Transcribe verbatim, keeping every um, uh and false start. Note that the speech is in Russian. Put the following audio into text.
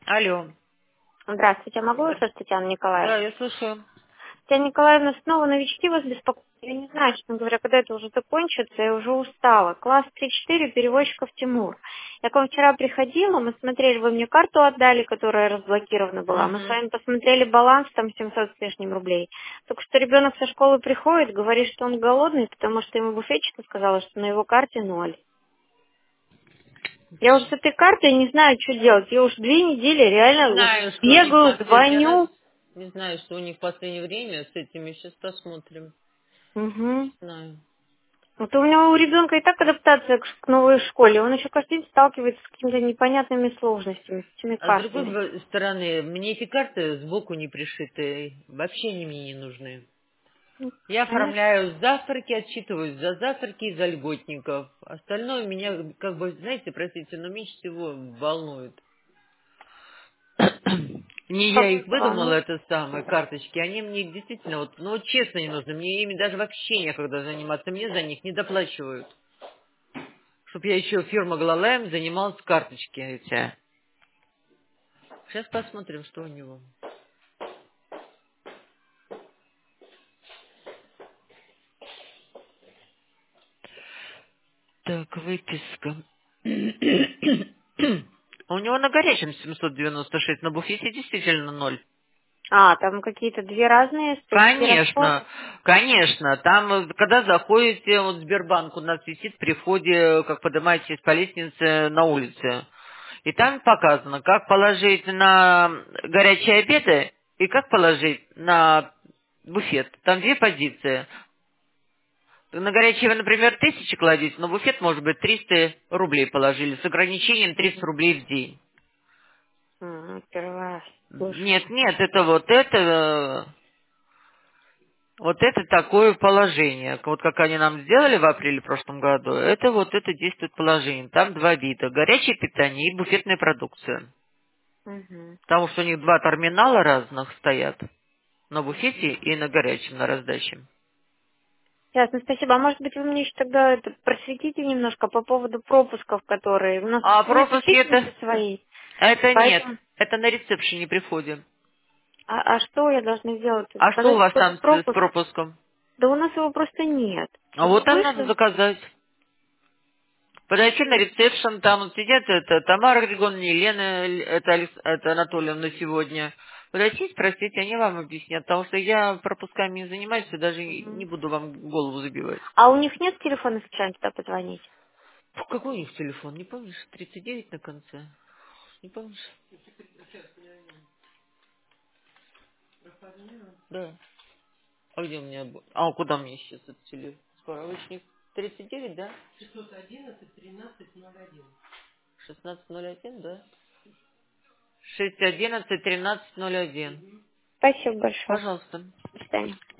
Алло. Здравствуйте, а могу услышать Татьяну Да, Николаевну? я слушаю. Татьяна Николаевна, снова новички вас беспокоят. Я не знаю, честно говоря, когда это уже закончится, я уже устала. Класс три-четыре, перевозчиков Тимур. Я к вам вчера приходила, мы смотрели, вы мне карту отдали, которая разблокирована была. Мы с Угу. вами посмотрели баланс, там семьсот с лишним рублей. Только что ребенок со школы приходит, говорит, что он голодный, потому что ему буфетчица сказала, что на его карте ноль. Я уже с этой картой не знаю, что делать. Я уже две недели Не реально вот знаю, что у них бегаю, последний раз. звоню. Не знаю, что у них в последнее время с этими. Сейчас посмотрим. Угу. Не знаю. Вот у него у ребенка и так адаптация к ш- к новой школе. Он еще каждый день сталкивается с какими-то непонятными сложностями, с этими А с другой картами. бо- стороны, мне эти карты сбоку не пришиты. Вообще они мне не нужны. Ну, Я конечно. оформляю завтраки, отчитываюсь за завтраки и за льготников. Остальное меня, как бы, знаете, простите, но меньше всего волнует. Не я Как их это выдумала, волнует? это самые карточки. Они мне действительно, вот, ну, вот честно не нужны. Мне ими даже вообще некогда заниматься. Мне за них не доплачивают. Чтоб я еще фирма Глалэм занималась карточки эти. Сейчас посмотрим, что у него. Так, выписка. У него на горячем семьсот девяносто шесть, на буфете действительно ноль. А, там какие-то две разные статьи Конечно, расходов. конечно. Там, э, когда заходите, вот Сбербанк у нас висит при входе, э, как поднимаетесь по лестнице на улице. И там показано, как положить на горячие обеды и как положить на буфет. Там две позиции. На горячие вы, например, тысячи кладите, но буфет, может быть, триста рублей положили с ограничением триста Угу. рублей в день. М, Первый раз слышу. Нет, нет, это вот это э, Вот это такое положение. Вот как они нам сделали в апреле в прошлом году, это вот это действует положение. Там два вида. Горячее питание и буфетная продукция. Угу. Потому что у них два терминала разных стоят. На буфете и на горячем, на раздаче. Ясно, спасибо. А может быть, вы мне еще тогда это просветите немножко по поводу пропусков, которые... У нас А нет пропуски это... учительницы своей, Это нет. поэтому... Это на ресепшене при входе. А, а что я должна сделать? А что у Заказать вас какой-то там с, с пропуск? пропуском? Да у нас его просто нет. А Вы вот там надо вышло? заказать. Подойти на ресепшн, там вот сидят, это Тамара Григорьевна, Елена, это, Алекс- это Анатольевна сегодня. Подойти, спросить, они вам объяснят, потому что я пропусками не занимаюсь, и даже не Мгм. буду вам голову забивать. А у них нет телефона специально туда позвонить? Фу, какой у них телефон, не помнишь? тридцать девять на конце, не помнишь? Да. А где у меня... бу- А куда мне сейчас этот телефон? Справочник. тридцать девять, да? шестнадцать ноль один, да? шесть одиннадцать тринадцать ноль один. Спасибо большое. Пожалуйста. До свидания.